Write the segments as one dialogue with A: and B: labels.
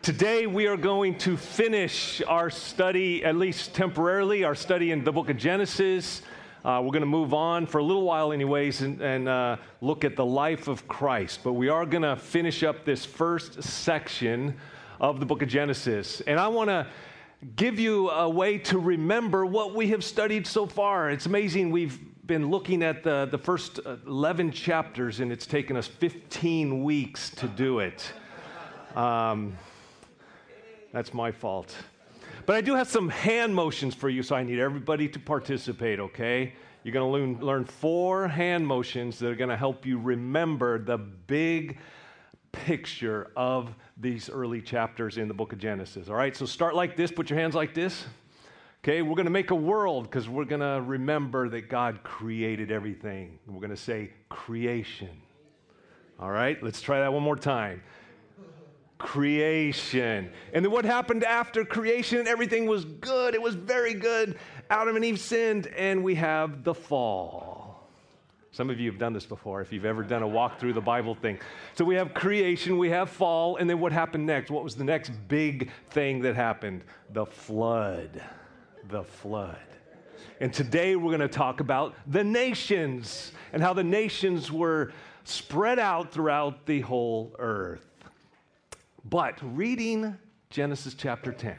A: Today we are going to finish our study, at least temporarily, our study in the book of Genesis. We're going to move on for a little while anyways and look at the life of Christ. But we are going to finish up this first section of the book of Genesis. And I want to give you a way to remember what we have studied so far. It's amazing. We've been looking at the first 11 chapters, and it's taken us 15 weeks to do it. That's my fault. But I do have some hand motions for you, so I need everybody to participate, okay? You're going to learn 4 hand motions that are going to help you remember the big picture of these early chapters in the book of Genesis, all right? So start like this. Put your hands like this. Okay, we're going to make a world because we're going to remember that God created everything. We're going to say creation. All right, let's try that one more time. Creation. And then what happened after creation? Everything was good. It was very good. Adam and Eve sinned, and we have the fall. Some of you have done this before, if you've ever done a walk through the Bible thing. So we have creation, we have fall, and then what happened next? What was the next big thing that happened? The flood. The flood. And today we're going to talk about the nations and how the nations were spread out throughout the whole earth. But reading Genesis chapter 10,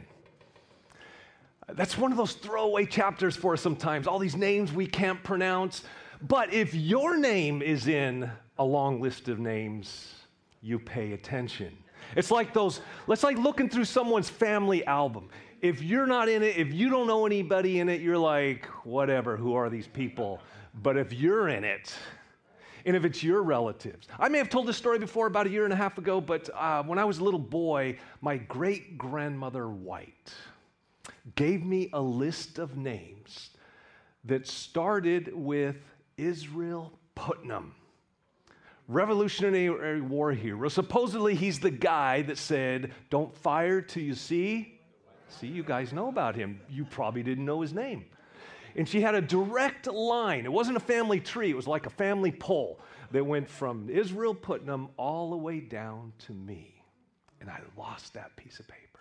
A: that's one of those throwaway chapters for us sometimes. All these names we can't pronounce. But if your name is in a long list of names, you pay attention. It's like looking through someone's family album. If you're not in it, if you don't know anybody in it, you're like, whatever, who are these people? But if you're in it, and if it's your relatives. I may have told this story before about a year and a half ago, but when I was a little boy, my great-grandmother White gave me a list of names that started with Israel Putnam, Revolutionary War hero. Supposedly, he's the guy that said, don't fire till you see. See, you guys know about him. You probably didn't know his name. And she had a direct line. It wasn't a family tree. It was like a family pole that went from Israel Putnam all the way down to me. And I lost that piece of paper.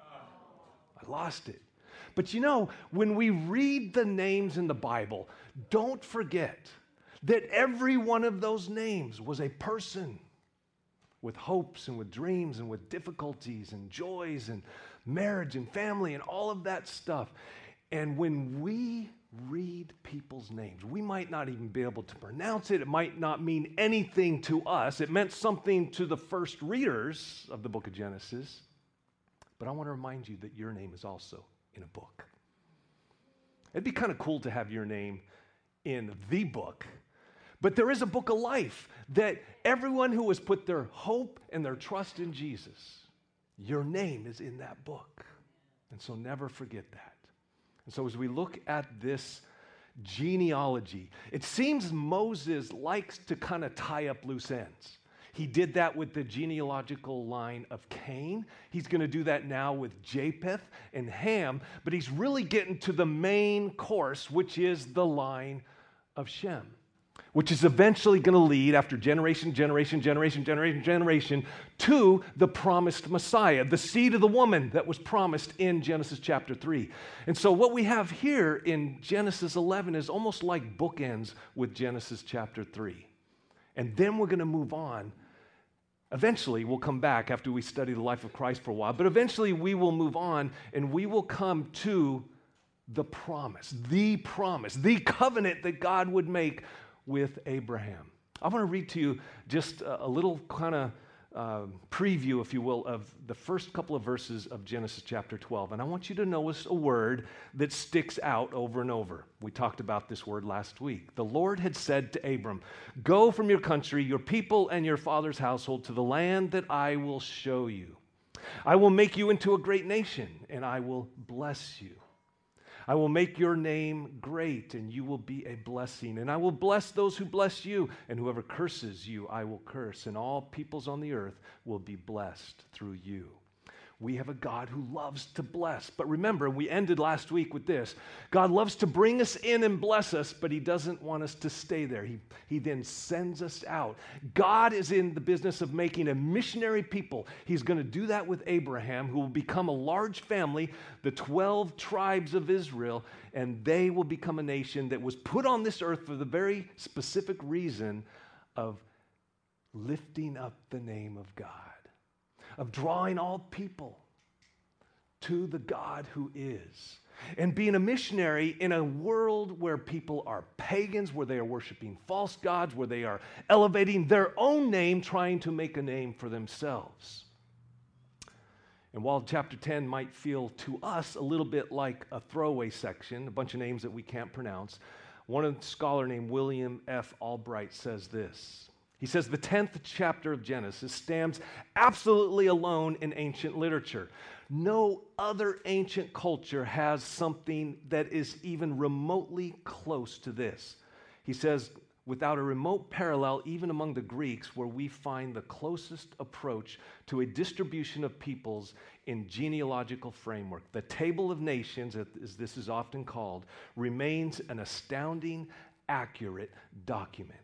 A: I lost it. But you know, when we read the names in the Bible, don't forget that every one of those names was a person with hopes and with dreams and with difficulties and joys and marriage and family and all of that stuff. And when we read people's names, we might not even be able to pronounce it. It might not mean anything to us. It meant something to the first readers of the book of Genesis. But I want to remind you that your name is also in a book. It'd be kind of cool to have your name in the book. But there is a book of life that everyone who has put their hope and their trust in Jesus, your name is in that book. And so never forget that. And so as we look at this genealogy, it seems Moses likes to kind of tie up loose ends. He did that with the genealogical line of Cain. He's going to do that now with Japheth and Ham, but he's really getting to the main course, which is the line of Shem, which is eventually going to lead, after generation, to the promised Messiah, the seed of the woman that was promised in Genesis chapter 3. And so what we have here in Genesis 11 is almost like bookends with Genesis chapter 3. And then we're going to move on. Eventually, we'll come back after we study the life of Christ for a while, but eventually we will move on and we will come to the promise, the covenant that God would make with Abraham. I want to read to you just a little kind of preview, if you will, of the first couple of verses of Genesis chapter 12. And I want you to notice a word that sticks out over and over. We talked about this word last week. The Lord had said to Abram, "Go from your country, your people, and your father's household to the land that I will show you. I will make you into a great nation, and I will bless you. I will make your name great, and you will be a blessing. And I will bless those who bless you, and whoever curses you, I will curse. And all peoples on the earth will be blessed through you. We have a God who loves to bless. But remember, we ended last week with this. God loves to bring us in and bless us, but he doesn't want us to stay there. He then sends us out. God is in the business of making a missionary people. He's going to do that with Abraham, who will become a large family, the 12 tribes of Israel, and they will become a nation that was put on this earth for the very specific reason of lifting up the name of God, of drawing all people to the God who is, and being a missionary in a world where people are pagans, where they are worshiping false gods, where they are elevating their own name, trying to make a name for themselves. And while chapter 10 might feel to us a little bit like a throwaway section, a bunch of names that we can't pronounce, one scholar named William F. Albright says this. He says the 10th chapter of Genesis stands absolutely alone in ancient literature. No other ancient culture has something that is even remotely close to this. He says, without a remote parallel, even among the Greeks, where we find the closest approach to a distribution of peoples in genealogical framework. The Table of Nations, as this is often called, remains an astounding, accurate document.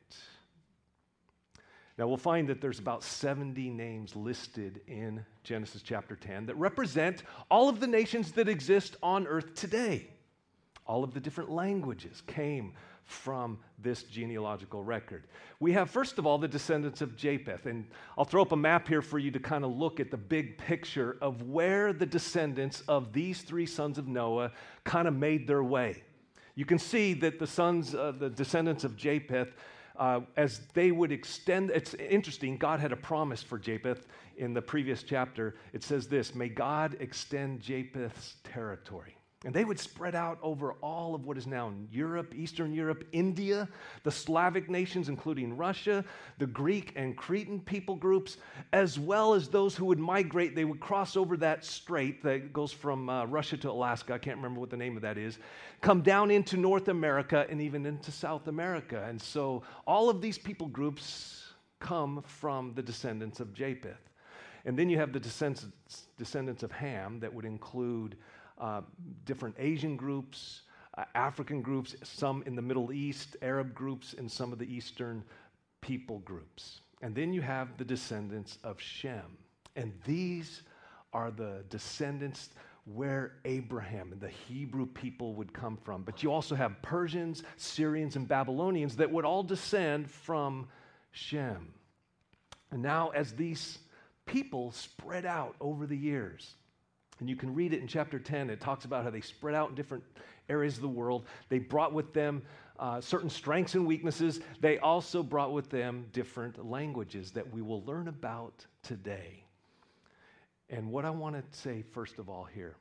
A: Now, we'll find that there's about 70 names listed in Genesis chapter 10 that represent all of the nations that exist on earth today. All of the different languages came from this genealogical record. We have, first of all, the descendants of Japheth. And I'll throw up a map here for you to kind of look at the big picture of where the descendants of these three sons of Noah kind of made their way. You can see that the descendants of Japheth, as they would extend, it's interesting, God had a promise for Japheth in the previous chapter. It says this, may God extend Japheth's territory. And they would spread out over all of what is now Europe, Eastern Europe, India, the Slavic nations, including Russia, the Greek and Cretan people groups, as well as those who would migrate. They would cross over that strait that goes from Russia to Alaska. I can't remember what the name of that is. Come down into North America and even into South America. And so all of these people groups come from the descendants of Japheth. And then you have the descendants of Ham that would include different Asian groups, African groups, some in the Middle East, Arab groups, and some of the Eastern people groups. And then you have the descendants of Shem. And these are the descendants where Abraham and the Hebrew people would come from. But you also have Persians, Syrians, and Babylonians that would all descend from Shem. And now as these people spread out over the years, and you can read it in chapter 10. It talks about how they spread out in different areas of the world. They brought with them certain strengths and weaknesses. They also brought with them different languages that we will learn about today. And what I want to say, first of all, here,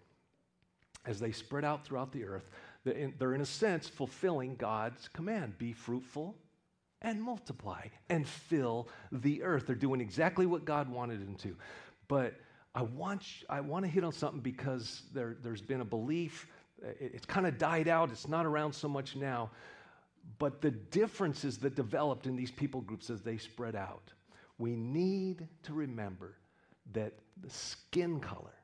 A: as they spread out throughout the earth, they're in a sense fulfilling God's command, be fruitful and multiply and fill the earth. They're doing exactly what God wanted them to. But I want to hit on something because there's been a belief, it's kind of died out, it's not around so much now, but the differences that developed in these people groups as they spread out. We need to remember that the skin color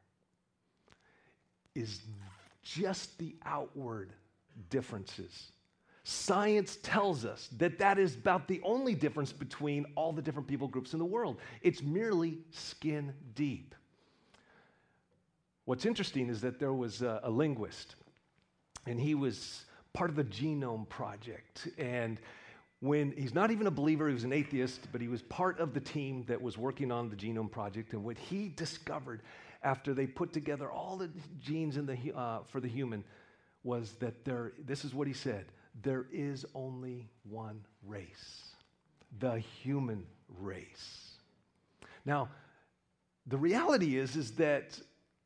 A: is just the outward differences. Science tells us that that is about the only difference between all the different people groups in the world. It's merely skin deep. What's interesting is that there was a linguist, and he was part of the Genome Project. And when he's not even a believer, he was an atheist, but he was part of the team that was working on the Genome Project. And what he discovered after they put together all the genes in for the human was that this is what he said, there is only one race, the human race. Now, the reality is that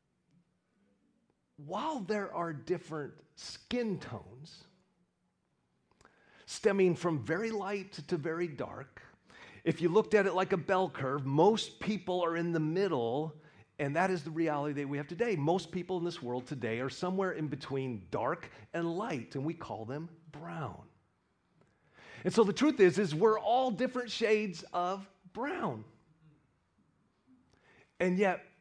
A: while there are different skin tones, stemming from very light to very dark, if you looked at it like a bell curve, most people are in the middle, and that is the reality that we have today. Most people in this world today are somewhere in between dark and light, and we call them brown. And so the truth is we're all different shades of brown. And yet,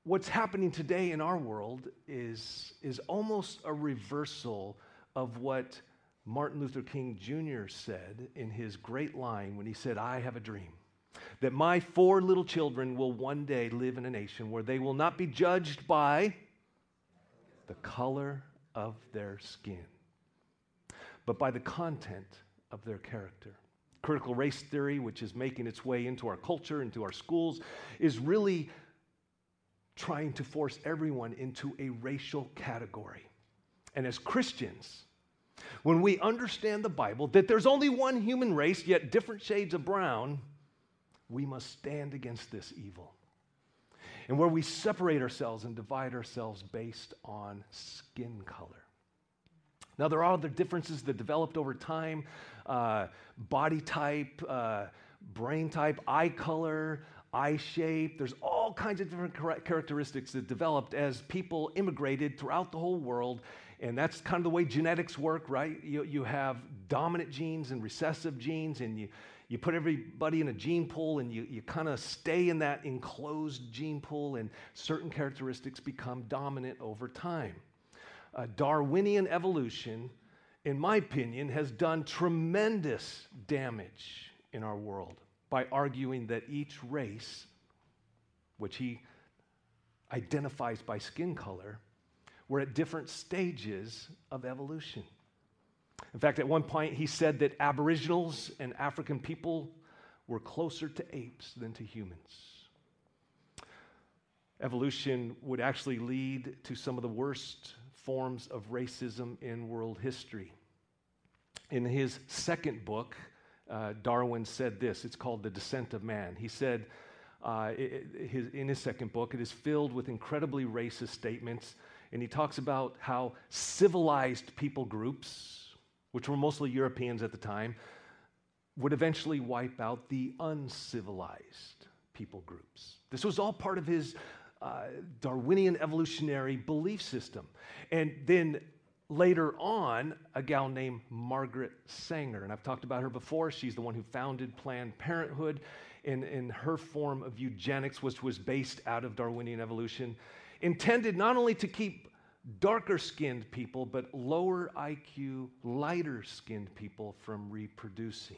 A: what's happening today in our world is almost a reversal of what Martin Luther King Jr. said in his great line when he said, "I have a dream that my 4 little children will one day live in a nation where they will not be judged by the color of their skin, but by the content of their character." Critical race theory, which is making its way into our culture, into our schools, is really trying to force everyone into a racial category. And as Christians, when we understand the Bible, that there's only one human race, yet different shades of brown, we must stand against this evil. And where we separate ourselves and divide ourselves based on skin color. Now, there are other differences that developed over time, body type, brain type, eye color, eye shape. There's all kinds of different characteristics that developed as people immigrated throughout the whole world. And that's kind of the way genetics work, right? You have dominant genes and recessive genes, and you put everybody in a gene pool, and you kind of stay in that enclosed gene pool, and certain characteristics become dominant over time. Darwinian evolution, in my opinion, has done tremendous damage in our world by arguing that each race, which he identifies by skin color, were at different stages of evolution. In fact, at one point, he said that Aboriginals and African people were closer to apes than to humans. Evolution would actually lead to some of the worst forms of racism in world history. In his second book, Darwin said this. It's called The Descent of Man. He said in his second book, it is filled with incredibly racist statements, and he talks about how civilized people groups, which were mostly Europeans at the time, would eventually wipe out the uncivilized people groups. This was all part of his Darwinian evolutionary belief system. And then later on, a gal named Margaret Sanger, and I've talked about her before. She's the one who founded Planned Parenthood in her form of eugenics, which was based out of Darwinian evolution, intended not only to keep darker-skinned people, but lower IQ, lighter-skinned people from reproducing.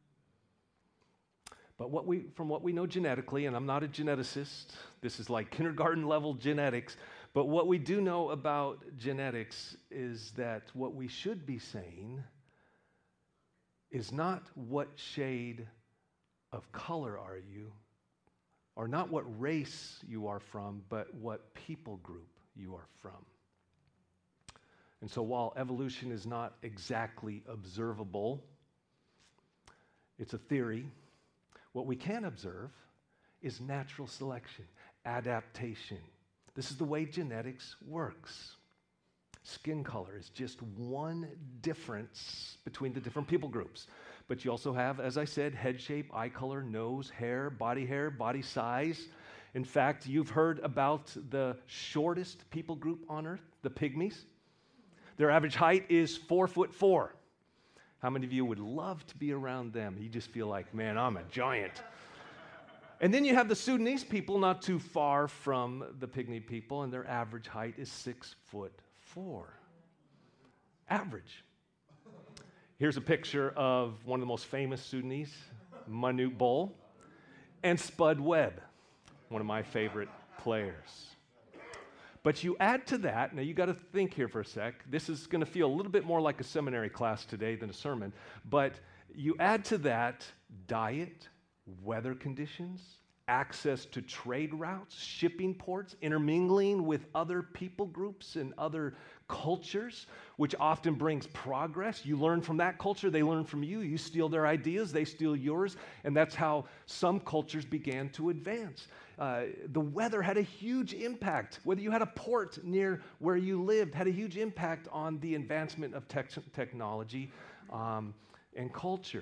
A: But from what we know genetically, and I'm not a geneticist, this is like kindergarten-level genetics, but what we do know about genetics is that what we should be saying is not what shade of color are you, or not what race you are from, but what people group you are from. And so while evolution is not exactly observable, it's a theory, what we can observe is natural selection, adaptation. This is the way genetics works. Skin color is just one difference between the different people groups. But you also have, as I said, head shape, eye color, nose, hair, body size. In fact, you've heard about the shortest people group on earth, the pygmies. Their average height is 4'4". How many of you would love to be around them? You just feel like, man, I'm a giant. And then you have the Sudanese people not too far from the pygmy people, and their average height is 6'4". Average. Here's a picture of one of the most famous Sudanese, Manute Bol, and Spud Webb, one of my favorite players. But you add to that, now you got to think here for a sec. This is going to feel a little bit more like a seminary class today than a sermon. But you add to that diet, weather conditions, access to trade routes, shipping ports, intermingling with other people groups and other cultures, which often brings progress. You learn from that culture, they learn from you. You steal their ideas, they steal yours. And that's how some cultures began to advance. The weather had a huge impact. Whether you had a port near where you lived had a huge impact on the advancement of technology and culture.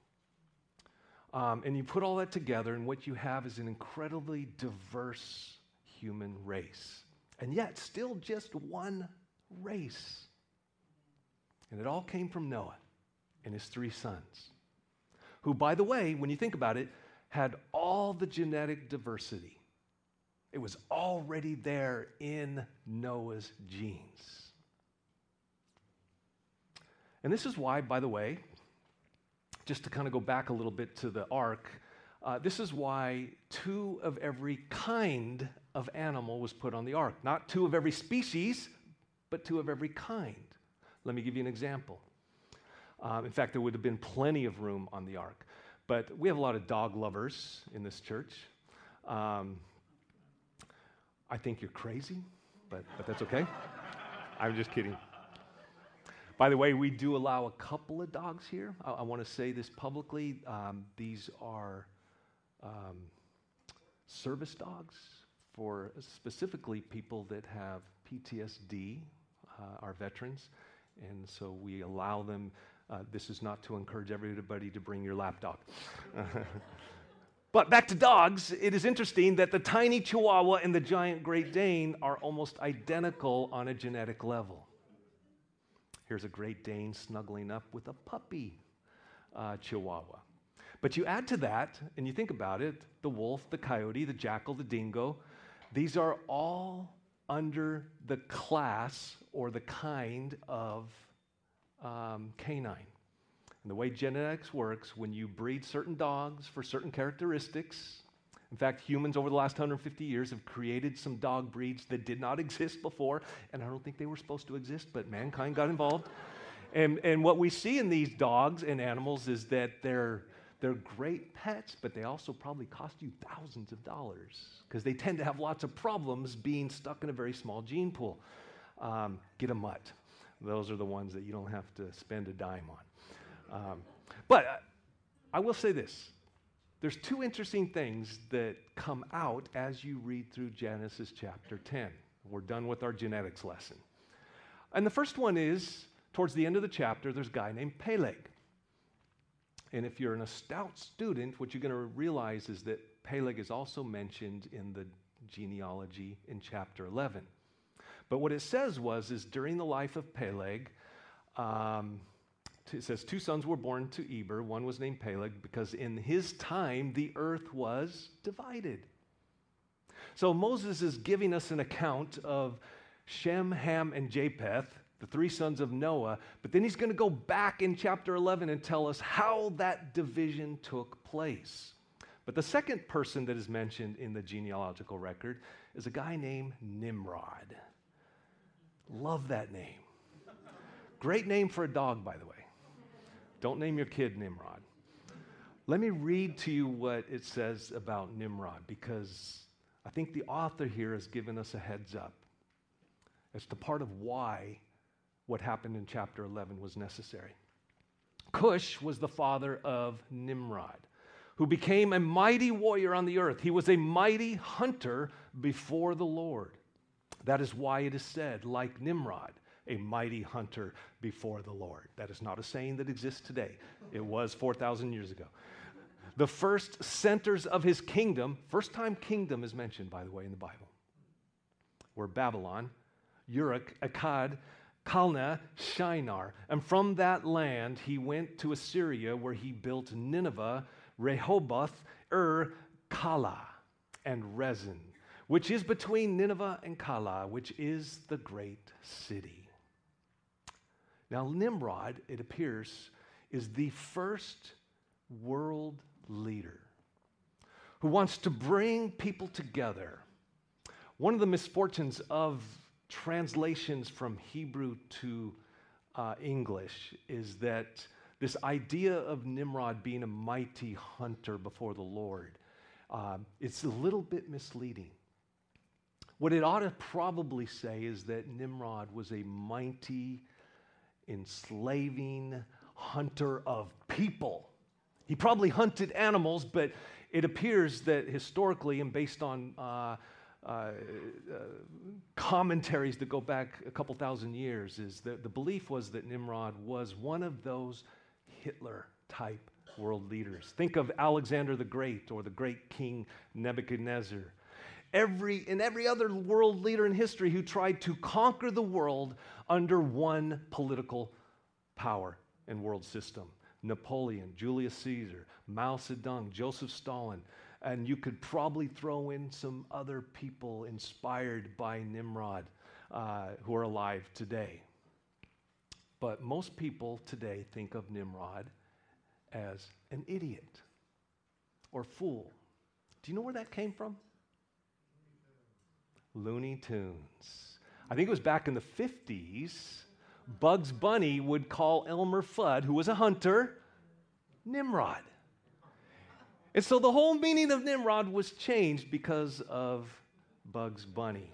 A: And you put all that together, and what you have is an incredibly diverse human race. And yet, still just one race. And it all came from Noah and his 3 sons, who, by the way, when you think about it, had all the genetic diversity It was already there in Noah's genes. And this is why, by the way, just to kind of go back a little bit to the ark, this is why 2 of every kind of animal was put on the ark. Not 2 of every species, but 2 of every kind. Let me give you an example. In fact, there would have been plenty of room on the ark. But we have a lot of dog lovers in this church. I think you're crazy, but that's okay. I'm just kidding. By the way, we do allow a couple of dogs here. I want to say this publicly. These are service dogs for specifically people that have PTSD, our veterans. And so we allow them. This is not to encourage everybody to bring your lap dog. But back to dogs, it is interesting that the tiny Chihuahua and the giant Great Dane are almost identical on a genetic level. Here's a Great Dane snuggling up with a puppy Chihuahua. But you add to that, and you think about it, the wolf, the coyote, the jackal, the dingo, these are all under the class or the kind of canine. And the way genetics works, when you breed certain dogs for certain characteristics, in fact, humans over the last 150 years have created some dog breeds that did not exist before, and I don't think they were supposed to exist, but mankind got involved. And what we see in these dogs and animals is that they're great pets, but they also probably cost you thousands of dollars because they tend to have lots of problems being stuck in a very small gene pool. Get a mutt. Those are the ones that you don't have to spend a dime on. But I will say this. There's 2 interesting things that come out as you read through Genesis chapter 10. We're done with our genetics lesson. And the first one is, towards the end of the chapter, there's a guy named Peleg. And if you're an astute student, what you're going to realize is that Peleg is also mentioned in the genealogy in chapter 11. But what it says is during the life of Peleg, it says 2 sons were born to Eber. One was named Peleg because in his time the earth was divided. So Moses is giving us an account of Shem, Ham, and Japheth, the 3 sons of Noah, but then he's going to go back in chapter 11 and tell us how that division took place. But the second person that is mentioned in the genealogical record is a guy named Nimrod. Love that name. Great name for a dog, by the way. Don't name your kid Nimrod. Let me read to you what it says about Nimrod, because I think the author here has given us a heads up as to part of why what happened in chapter 11 was necessary. Cush was the father of Nimrod, who became a mighty warrior on the earth. He was a mighty hunter before the Lord. That is why it is said, like Nimrod, a mighty hunter before the Lord. That is not a saying that exists today. It was 4,000 years ago. The first centers of his kingdom, first time kingdom is mentioned, by the way, in the Bible, were Babylon, Uruk, Akkad, Calneh, Shinar. And from that land, he went to Assyria, where he built Nineveh, Rehoboth, Kala, and Rezin, which is between Nineveh and Kala, which is the great city. Now, Nimrod, it appears, is the first world leader who wants to bring people together. One of the misfortunes of translations from Hebrew to English is that this idea of Nimrod being a mighty hunter before the Lord, it's a little bit misleading. What it ought to probably say is that Nimrod was a mighty, enslaving hunter of people. He probably hunted animals, but it appears that historically and based on commentaries that go back a couple thousand years, is that the belief was that Nimrod was one of those Hitler-type world leaders. Think of Alexander the Great or the great King Nebuchadnezzar. Every other world leader in history who tried to conquer the world under one political power and world system. Napoleon, Julius Caesar, Mao Zedong, Joseph Stalin, And you could probably throw in some other people inspired by Nimrod who are alive today. But most people today think of Nimrod as an idiot or fool. Do you know where that came from? Looney Tunes. I think it was back in the 50s, Bugs Bunny would call Elmer Fudd, who was a hunter, Nimrod. And so the whole meaning of Nimrod was changed because of Bugs Bunny.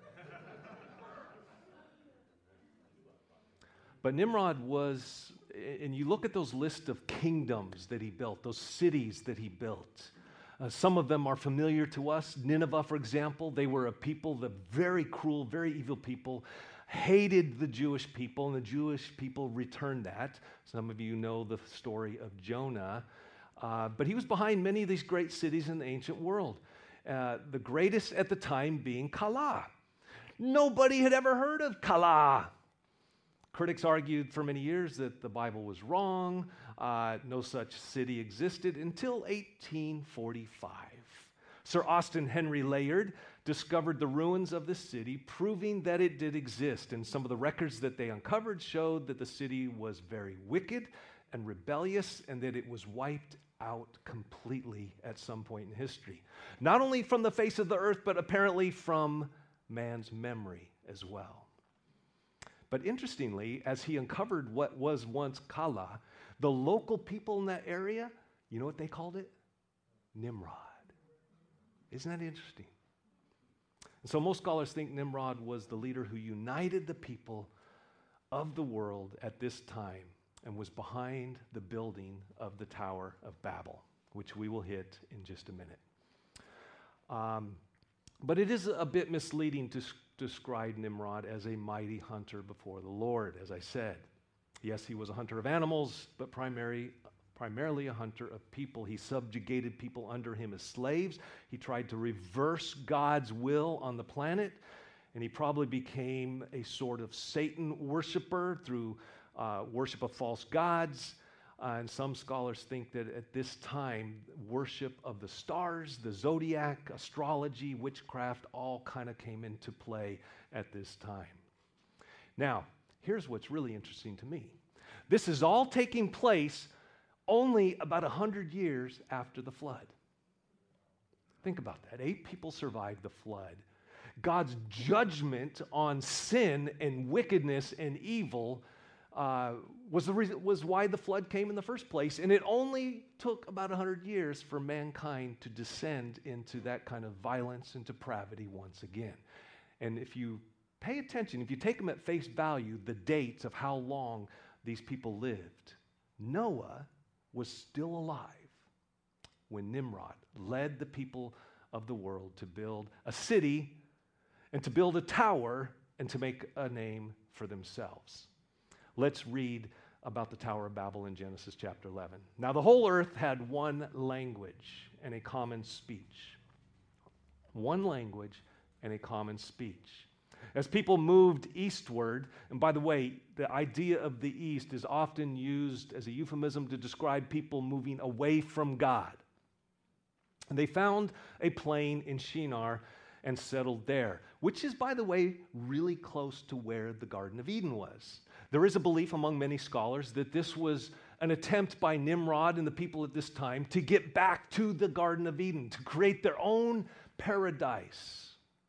A: But Nimrod was, and you look at those lists of kingdoms that he built, those cities that he built. Some of them are familiar to us. Nineveh, for example, they were a people, the very cruel, very evil people, hated the Jewish people, and the Jewish people returned that. Some of you know the story of Jonah. But he was behind many of these great cities in the ancient world. The greatest at the time being Calah. Nobody had ever heard of Calah. Critics argued for many years that the Bible was wrong. No such city existed until 1845. Sir Austen Henry Layard discovered the ruins of the city, proving that it did exist. And some of the records that they uncovered showed that the city was very wicked and rebellious, and that it was wiped out completely at some point in history. Not only from the face of the earth, but apparently from man's memory as well. But interestingly, as he uncovered what was once Calah, the local people in that area, you know what they called it? Nimrod. Isn't that interesting? And so most scholars think Nimrod was the leader who united the people of the world at this time and was behind the building of the Tower of Babel, which we will hit in just a minute. But it is a bit misleading to describe Nimrod as a mighty hunter before the Lord, as I said. Yes, he was a hunter of animals, but primarily a hunter of people. He subjugated people under him as slaves. He tried to reverse God's will on the planet, and he probably became a sort of Satan worshiper through worship of false gods. And some scholars think that at this time, worship of the stars, the zodiac, astrology, witchcraft, all kind of came into play at this time. Now, here's what's really interesting to me. This is all taking place only about 100 years after the flood. Think about that. 8 people survived the flood. God's judgment on sin and wickedness and evil was why the flood came in the first place. And it only took about 100 years for mankind to descend into that kind of violence and depravity once again. And if you pay attention, if you take them at face value, the dates of how long these people lived, Noah was still alive when Nimrod led the people of the world to build a city and to build a tower and to make a name for themselves. Let's read about the Tower of Babel in Genesis chapter 11. Now the whole earth had one language and a common speech. One language and a common speech. As people moved eastward, and by the way, the idea of the east is often used as a euphemism to describe people moving away from God. And they found a plain in Shinar and settled there, which is, by the way, really close to where the Garden of Eden was. There is a belief among many scholars that this was an attempt by Nimrod and the people at this time to get back to the Garden of Eden, to create their own paradise.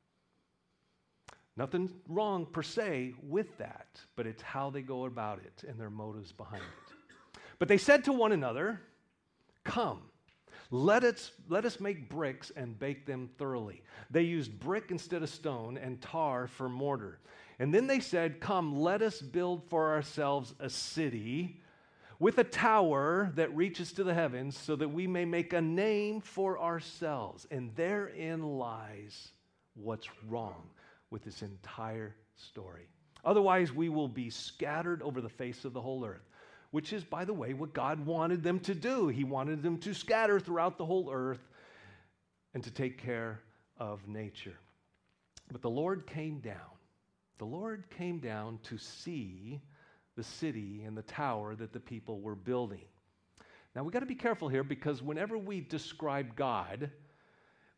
A: Nothing wrong per se with that, but it's how they go about it and their motives behind it. But they said to one another, "Come, let us make bricks and bake them thoroughly." They used brick instead of stone and tar for mortar. And then they said, "Come, let us build for ourselves a city with a tower that reaches to the heavens so that we may make a name for ourselves." And therein lies what's wrong with this entire story. Otherwise, we will be scattered over the face of the whole earth, which is, by the way, what God wanted them to do. He wanted them to scatter throughout the whole earth and to take care of nature. But the Lord came down. The Lord came down to see the city and the tower that the people were building. Now, we've got to be careful here because whenever we describe God,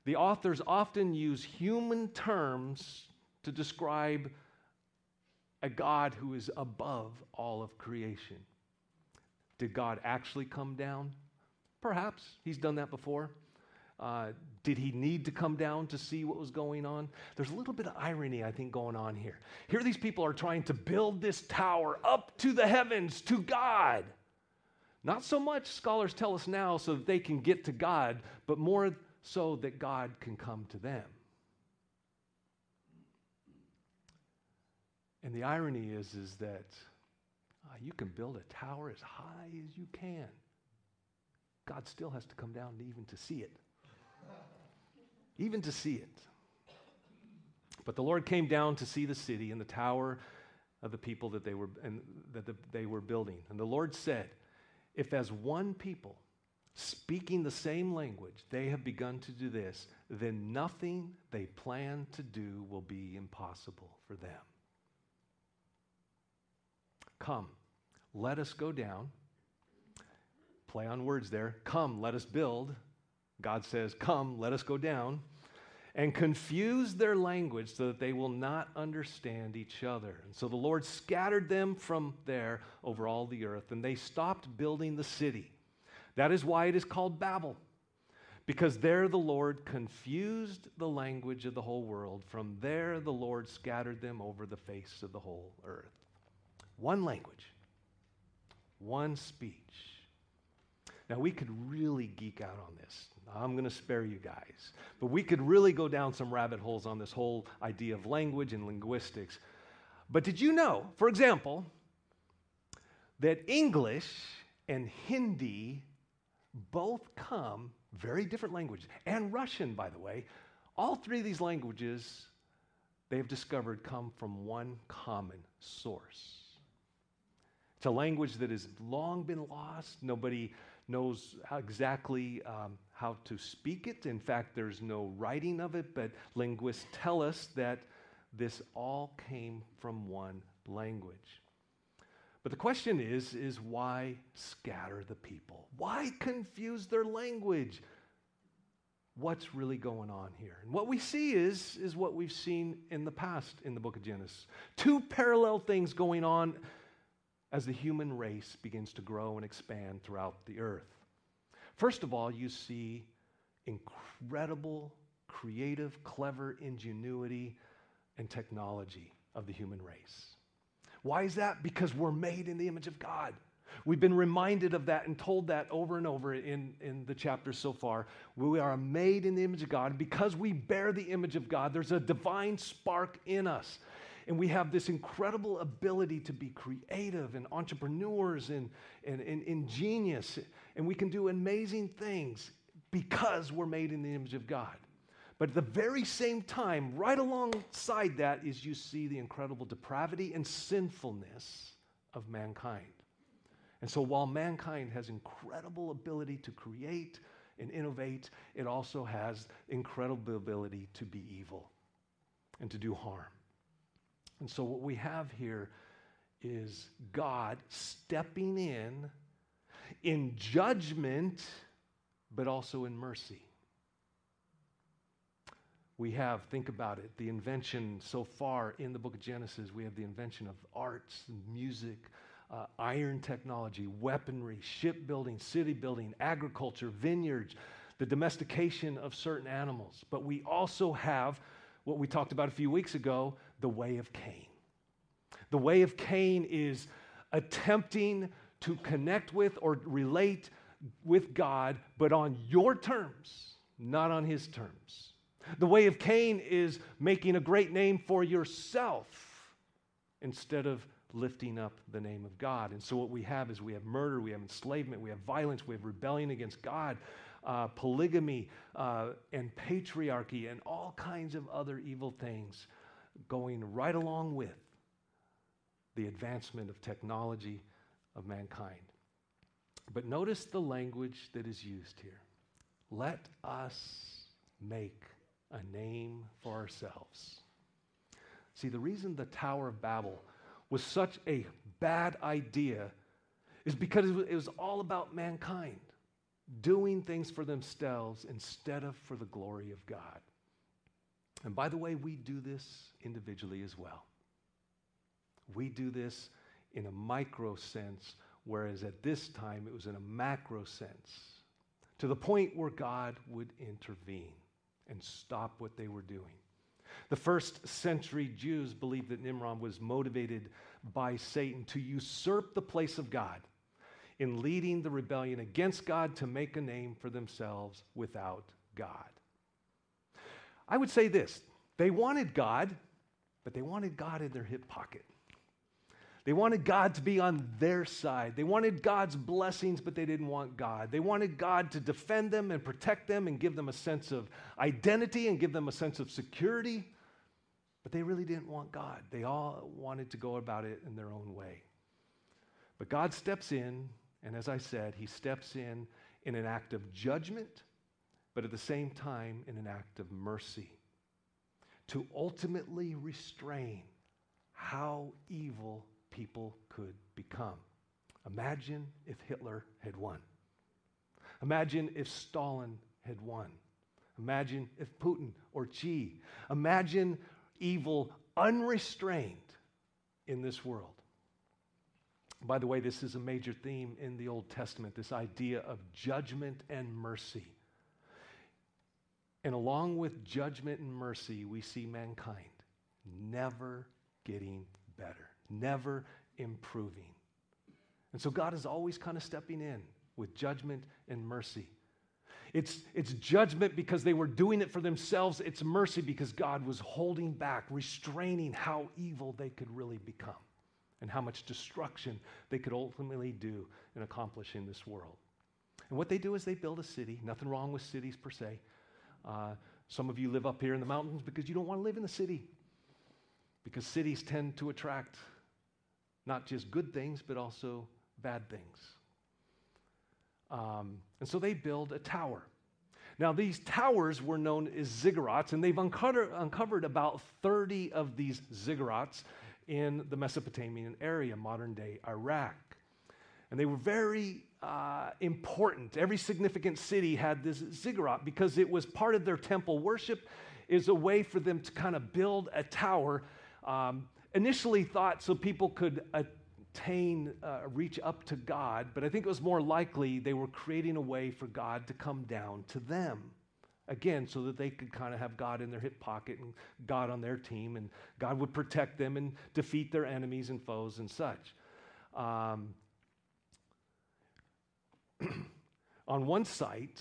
A: The authors often use human terms to describe a God who is above all of creation. Did God actually come down? Perhaps. He's done that before. Did he need to come down to see what was going on? There's a little bit of irony, I think, going on here. Here these people are trying to build this tower up to the heavens, to God. Not so much, scholars tell us now, so that they can get to God, but more so that God can come to them. And the irony is that you can build a tower as high as you can. God still has to come down even to see it. Even to see it. But the Lord came down to see the city and the tower of the people that they were building. And the Lord said, if as one people, speaking the same language, they have begun to do this, then nothing they plan to do will be impossible for them. Come, let us go down. Play on words there. Come, let us build. God says, come, let us go down. And confuse their language so that they will not understand each other. And so the Lord scattered them from there over all the earth, and they stopped building the city. That is why it is called Babel, because there the Lord confused the language of the whole world. From there the Lord scattered them over the face of the whole earth. One language, one speech. Now we could really geek out on this. I'm going to spare you guys. But we could really go down some rabbit holes on this whole idea of language and linguistics. But did you know, for example, that English and Hindi both come, very different languages, and Russian, by the way, all three of these languages, they have discovered, come from one common source. It's a language that has long been lost. Nobody knows exactly how to speak it. In fact, there's no writing of it, but linguists tell us that this all came from one language. But the question is why scatter the people? Why confuse their language? What's really going on here? And what we see is what we've seen in the past in the book of Genesis. Two parallel things going on as the human race begins to grow and expand throughout the earth. First of all, you see incredible, creative, clever ingenuity and technology of the human race. Why is that? Because we're made in the image of God. We've been reminded of that and told that over and over in the chapters so far. We are made in the image of God. And because we bear the image of God, there's a divine spark in us. And we have this incredible ability to be creative and entrepreneurs and ingenious. And we can do amazing things because we're made in the image of God. But at the very same time, right alongside that is you see the incredible depravity and sinfulness of mankind. And so while mankind has incredible ability to create and innovate, it also has incredible ability to be evil and to do harm. And so what we have here is God stepping in judgment, but also in mercy. We have, think about it, the invention so far in the book of Genesis, we have the invention of arts, music, iron technology, weaponry, shipbuilding, city building, agriculture, vineyards, the domestication of certain animals. But we also have what we talked about a few weeks ago, the way of Cain. The way of Cain is attempting to connect with or relate with God, but on your terms, not on his terms. The way of Cain is making a great name for yourself instead of lifting up the name of God. And so what we have is we have murder, we have enslavement, we have violence, we have rebellion against God, polygamy, and patriarchy, and all kinds of other evil things going right along with the advancement of technology of mankind. But notice the language that is used here. Let us make a name for ourselves. See, the reason the Tower of Babel was such a bad idea is because it was all about mankind. doing things for themselves instead of for the glory of God. And by the way, we do this individually as well. We do this in a micro sense, whereas at this time it was in a macro sense, to the point where God would intervene and stop what they were doing. The first century Jews believed that Nimrod was motivated by Satan to usurp the place of God in leading the rebellion against God to make a name for themselves without God. I would say this: they wanted God, but they wanted God in their hip pocket. They wanted God to be on their side. They wanted God's blessings, but they didn't want God. They wanted God to defend them and protect them and give them a sense of identity and give them a sense of security, but they really didn't want God. They all wanted to go about it in their own way. But God steps in, and as I said, he steps in an act of judgment, but at the same time in an act of mercy, to ultimately restrain how evil people could become. Imagine if Hitler had won. Imagine if Stalin had won. Imagine if Putin or Xi. Imagine evil unrestrained in this world. By the way, this is a major theme in the Old Testament, this idea of judgment and mercy. And along with judgment and mercy, we see mankind never getting better, never improving. And so God is always kind of stepping in with judgment and mercy. It's judgment because they were doing it for themselves. It's mercy because God was holding back, restraining how evil they could really become and how much destruction they could ultimately do in accomplishing this world. And what they do is they build a city. Nothing wrong with cities per se. Some of you live up here in the mountains because you don't want to live in the city, because cities tend to attract not just good things, but also bad things. And so they build a tower. Now, these towers were known as ziggurats, and they've uncovered about 30 of these ziggurats in the Mesopotamian area, modern-day Iraq. And they were very important. Every significant city had this ziggurat because it was part of their temple worship, is a way for them to kind of build a tower, initially thought so people could reach up to God, but I think it was more likely they were creating a way for God to come down to them. Again, so that they could kind of have God in their hip pocket and God on their team, and God would protect them and defeat their enemies and foes and such. On one site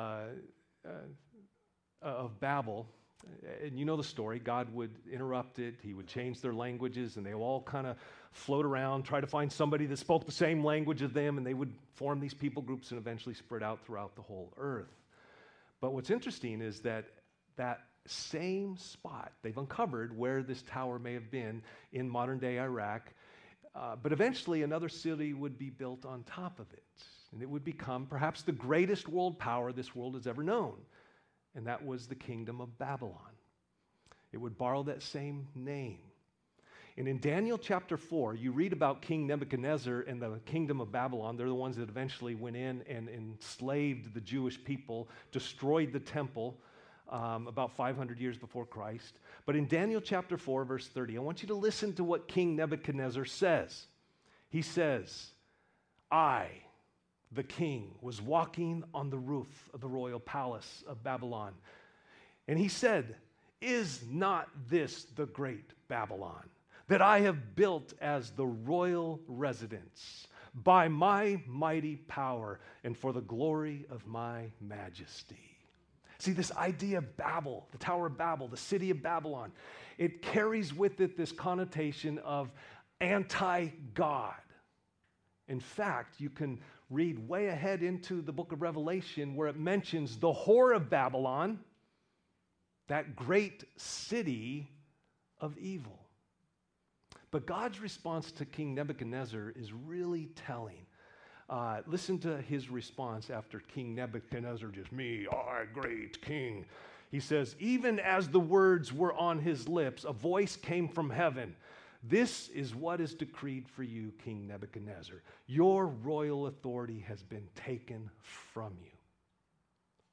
A: of Babel, and you know the story, God would interrupt it, he would change their languages, and they would all kind of float around, try to find somebody that spoke the same language as them, and they would form these people groups and eventually spread out throughout the whole earth. But what's interesting is that same spot they've uncovered where this tower may have been in modern-day Iraq, but eventually another city would be built on top of it, and it would become perhaps the greatest world power this world has ever known. And that was the kingdom of Babylon. It would borrow that same name. And in Daniel chapter 4, you read about King Nebuchadnezzar and the kingdom of Babylon. They're the ones that eventually went in and enslaved the Jewish people, destroyed the temple about 500 years before Christ. But in Daniel chapter 4, verse 30, I want you to listen to what King Nebuchadnezzar says. He says, I, the king, was walking on the roof of the royal palace of Babylon. And he said, is not this the great Babylon that I have built as the royal residence by my mighty power and for the glory of my majesty? See, this idea of Babel, the Tower of Babel, the city of Babylon, it carries with it this connotation of anti-God. In fact, you can read way ahead into the book of Revelation where it mentions the whore of Babylon, that great city of evil. But God's response to King Nebuchadnezzar is really telling. Listen to his response after King Nebuchadnezzar, just me, I great king. He says, even as the words were on his lips, a voice came from heaven. This is what is decreed for you, King Nebuchadnezzar. Your royal authority has been taken from you.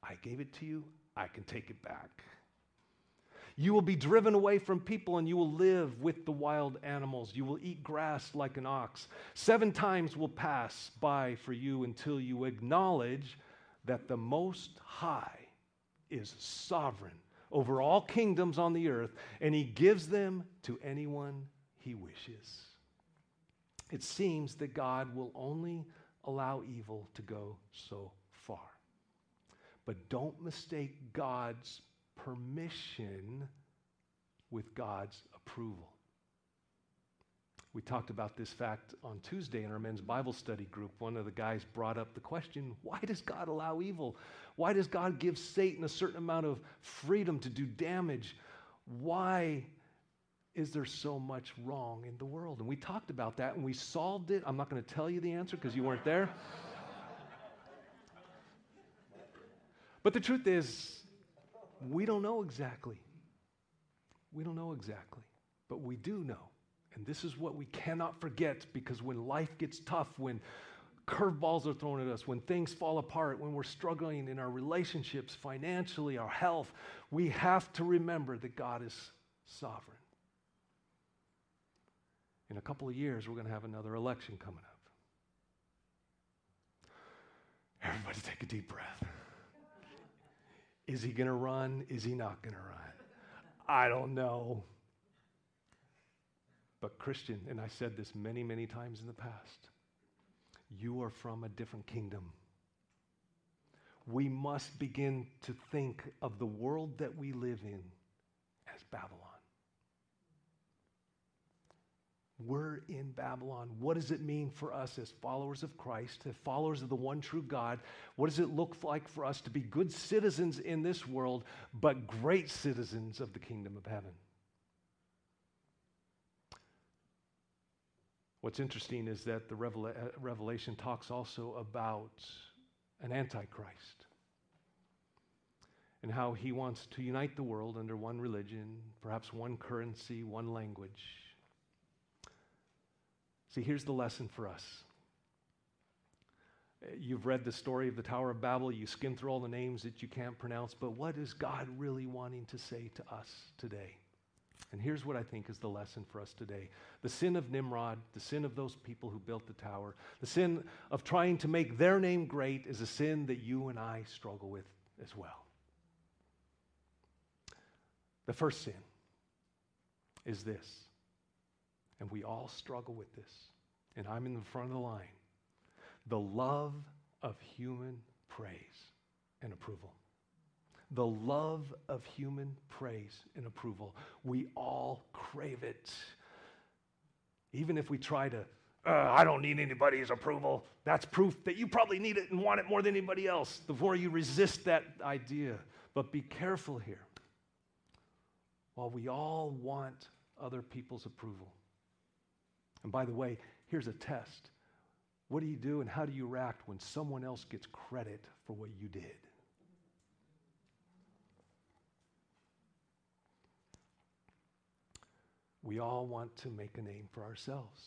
A: I gave it to you, I can take it back. You will be driven away from people and you will live with the wild animals. You will eat grass like an ox. 7 times will pass by for you until you acknowledge that the Most High is sovereign over all kingdoms on the earth, and he gives them to anyone he wishes. It seems that God will only allow evil to go so far. But don't mistake God's permission with God's approval. We talked about this fact on Tuesday in our men's Bible study group. One of the guys brought up the question, why does God allow evil? Why does God give Satan a certain amount of freedom to do damage? Why is there so much wrong in the world? And we talked about that and we solved it. I'm not going to tell you the answer because you weren't there. But the truth is, we don't know exactly. We don't know exactly, but we do know. And this is what we cannot forget, because when life gets tough, when curveballs are thrown at us, when things fall apart, when we're struggling in our relationships, financially, our health, we have to remember that God is sovereign. In a couple of years, we're going to have another election coming up. Everybody take a deep breath. Is he going to run? Is he not going to run? I don't know. But Christian, and I said this many, many times in the past, you are from a different kingdom. We must begin to think of the world that we live in as Babylon. We're in Babylon. What does it mean for us as followers of Christ, as followers of the one true God? What does it look like for us to be good citizens in this world, but great citizens of the kingdom of heaven? What's interesting is that the Revelation talks also about an antichrist and how he wants to unite the world under one religion, perhaps one currency, one language. See, here's the lesson for us. You've read the story of the Tower of Babel. You skim through all the names that you can't pronounce, but what is God really wanting to say to us today? And here's what I think is the lesson for us today. The sin of Nimrod, the sin of those people who built the tower, the sin of trying to make their name great is a sin that you and I struggle with as well. The first sin is this, and we all struggle with this, and I'm in the front of the line: the love of human praise and approval. The love of human praise and approval. We all crave it. Even if we try to, I don't need anybody's approval, that's proof that you probably need it and want it more than anybody else. The more you resist that idea. But be careful here. While we all want other people's approval. And by the way, here's a test. What do you do and how do you react when someone else gets credit for what you did? We all want to make a name for ourselves.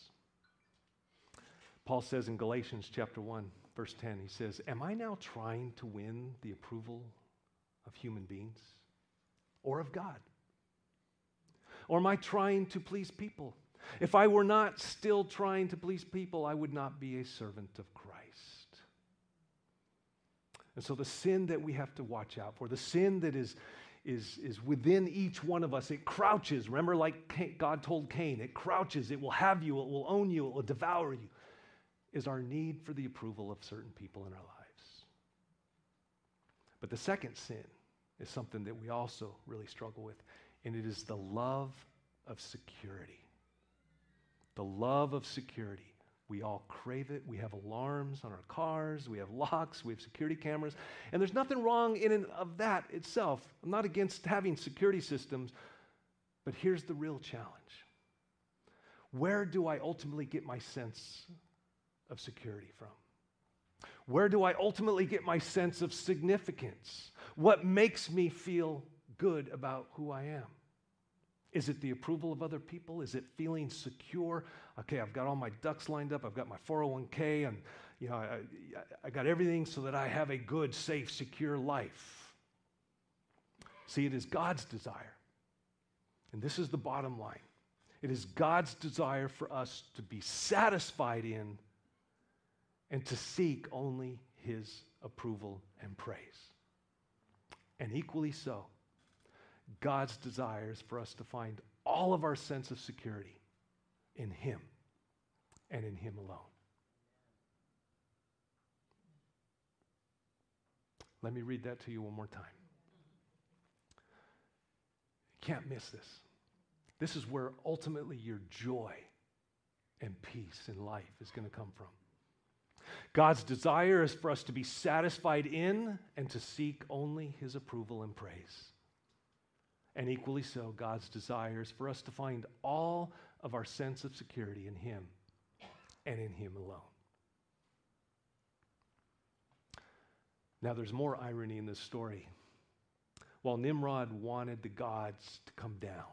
A: Paul says in Galatians chapter 1, verse 10, he says, am I now trying to win the approval of human beings or of God? Or am I trying to please people? If I were not still trying to please people, I would not be a servant of Christ. And so the sin that we have to watch out for, the sin that is within each one of us. It crouches. Remember, like God told Cain, it crouches, it will have you, it will own you, it will devour you, is our need for the approval of certain people in our lives. But the second sin is something that we also really struggle with, and it is the love of security. The love of security. We all crave it. We have alarms on our cars. We have locks. We have security cameras. And there's nothing wrong in and of that itself. I'm not against having security systems, but here's the real challenge. Where do I ultimately get my sense of security from? Where do I ultimately get my sense of significance? What makes me feel good about who I am? Is it the approval of other people? Is it feeling secure? Okay, I've got all my ducks lined up. I've got my 401k, and I got everything so that I have a good, safe, secure life. See, it is God's desire. And this is the bottom line. It is God's desire for us to be satisfied in and to seek only his approval and praise. And equally so, God's desire is for us to find all of our sense of security in him and in him alone. Let me read that to you one more time. You can't miss this. This is where ultimately your joy and peace in life is going to come from. God's desire is for us to be satisfied in and to seek only his approval and praise. And equally so, God's desire is for us to find all of our sense of security in him and in him alone. Now, there's more irony in this story. While Nimrod wanted the gods to come down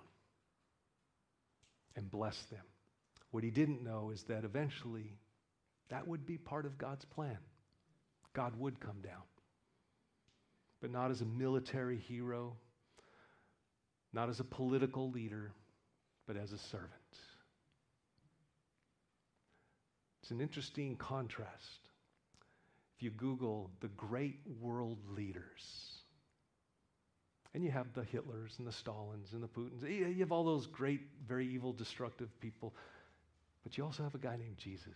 A: and bless them, what he didn't know is that eventually that would be part of God's plan. God would come down, but not as a military hero, not as a political leader, but as a servant. It's an interesting contrast. If you Google the great world leaders, and you have the Hitlers and the Stalins and the Putins, you have all those great, very evil, destructive people, but you also have a guy named Jesus.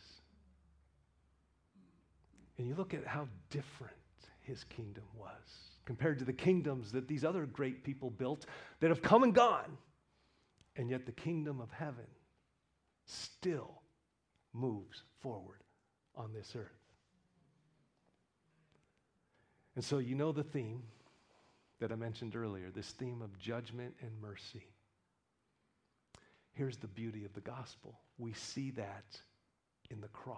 A: And you look at how different his kingdom was compared to the kingdoms that these other great people built that have come and gone. And yet the kingdom of heaven still moves forward on this earth. And so you know the theme that I mentioned earlier, this theme of judgment and mercy. Here's the beauty of the gospel. We see that in the cross.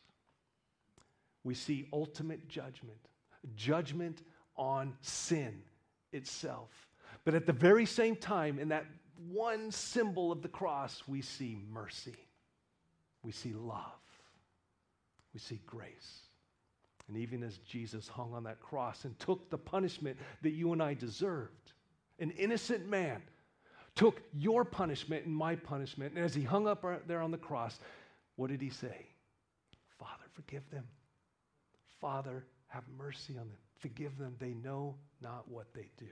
A: We see ultimate judgment on sin itself. But at the very same time, in that one symbol of the cross, we see mercy. We see love. We see grace. And even as Jesus hung on that cross and took the punishment that you and I deserved, an innocent man took your punishment and my punishment, and as he hung up there on the cross, what did he say? Father, forgive them. Father, have mercy on them. Forgive them. They know not what they do.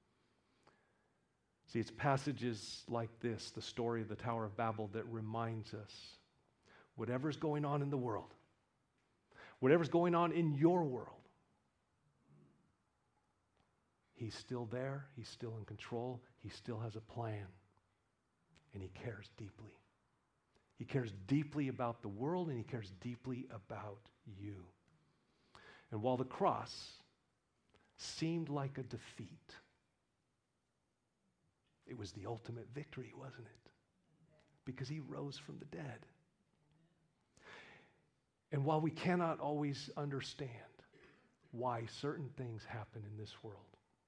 A: See, it's passages like this, the story of the Tower of Babel, that reminds us whatever's going on in the world, whatever's going on in your world, he's still there. He's still in control. He still has a plan. And he cares deeply. He cares deeply about the world, and he cares deeply about you. And while the cross seemed like a defeat, it was the ultimate victory, wasn't it? Because he rose from the dead. And while we cannot always understand why certain things happen in this world,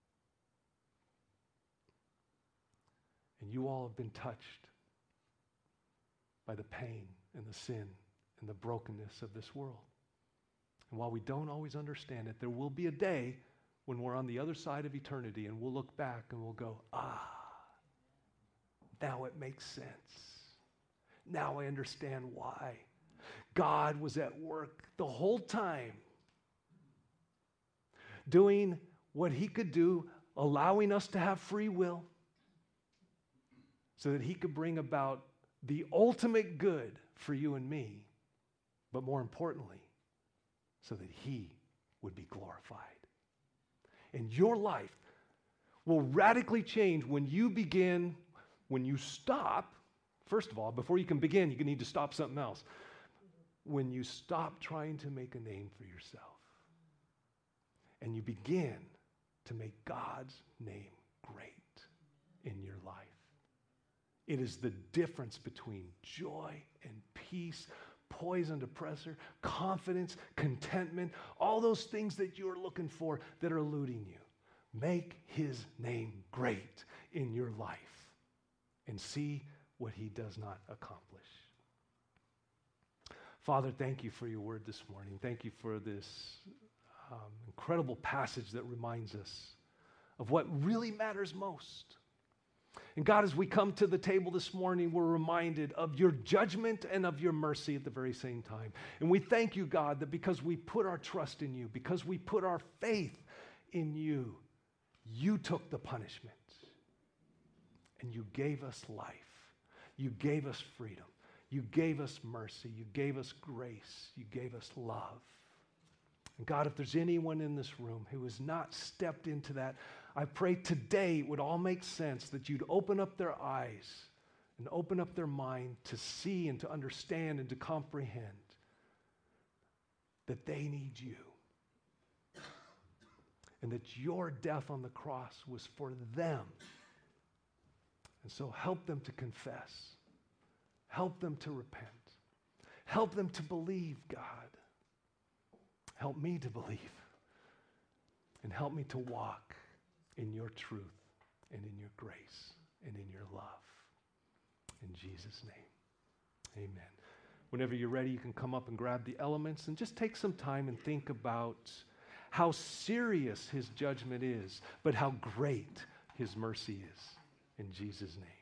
A: and you all have been touched by the pain and the sin and the brokenness of this world. And while we don't always understand it, there will be a day when we're on the other side of eternity and we'll look back and we'll go, now it makes sense. Now I understand why. God was at work the whole time, doing what he could do, allowing us to have free will, so that he could bring about the ultimate good for you and me, but more importantly, so that he would be glorified. And your life will radically change when you stop, first of all, before you can begin, you need to stop something else. When you stop trying to make a name for yourself and you begin to make God's name great in your life. It is the difference between joy and peace, poise under pressure, confidence, contentment, all those things that you're looking for that are eluding you. Make his name great in your life and see what he does not accomplish. Father, thank you for your word this morning. Thank you for this incredible passage that reminds us of what really matters most. And God, as we come to the table this morning, we're reminded of your judgment and of your mercy at the very same time. And we thank you, God, that because we put our trust in you, because we put our faith in you, you took the punishment and you gave us life. You gave us freedom. You gave us mercy. You gave us grace. You gave us love. And God, if there's anyone in this room who has not stepped into that, I pray today it would all make sense, that you'd open up their eyes and open up their mind to see and to understand and to comprehend that they need you. And that your death on the cross was for them. And so help them to confess. Help them to repent. Help them to believe, God. Help me to believe. And help me to walk in your truth and in your grace and in your love. In Jesus' name, amen. Whenever you're ready, you can come up and grab the elements and just take some time and think about how serious his judgment is, but how great his mercy is. In Jesus' name.